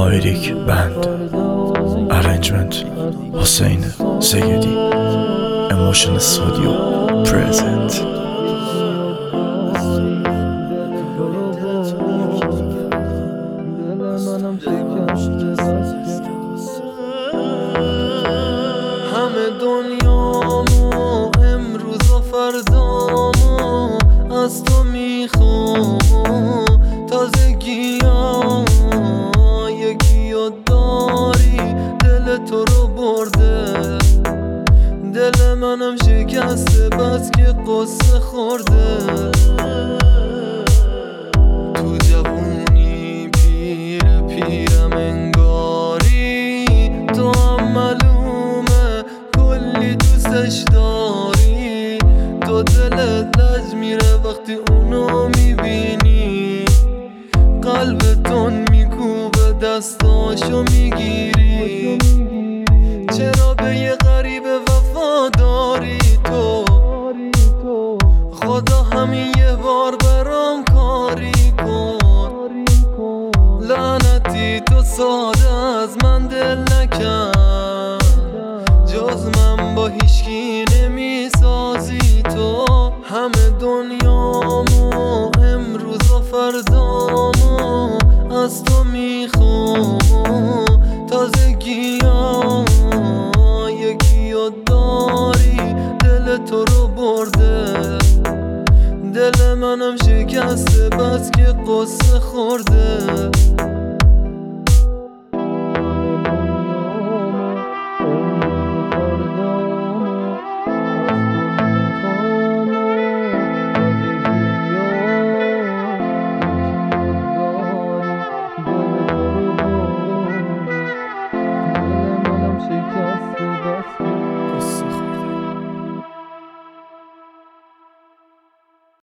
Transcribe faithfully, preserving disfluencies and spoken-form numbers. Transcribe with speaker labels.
Speaker 1: آیریک بند. Arrangement حسین سیدی. Emotion Studio present.
Speaker 2: همه دنیامو امروز و فردامو از تو میخوام. تازگیام یکی رو داری دل تو رو برده. دل منم شکسته بس که قصه خورده. تو جوونی پیر پیرم انگاری. تو هم معلومه کلی دوستش داری. تو دلت لج میره وقتی اونو میبینی. قلبتون میکوبه دستاشو میگیری. چرا به یه غریب وفاداری تو؟ خدا همین یه بار برام کاری کن. لعنتی تو ساده از من دل نکن. جز من با هیچکی نمیسازی تو. همه دنیامو امروز و فردامو از تو میخوام. تازگیام یکی رو داری دل تو رو برده. دل منم شکسته بس که قصه خورده.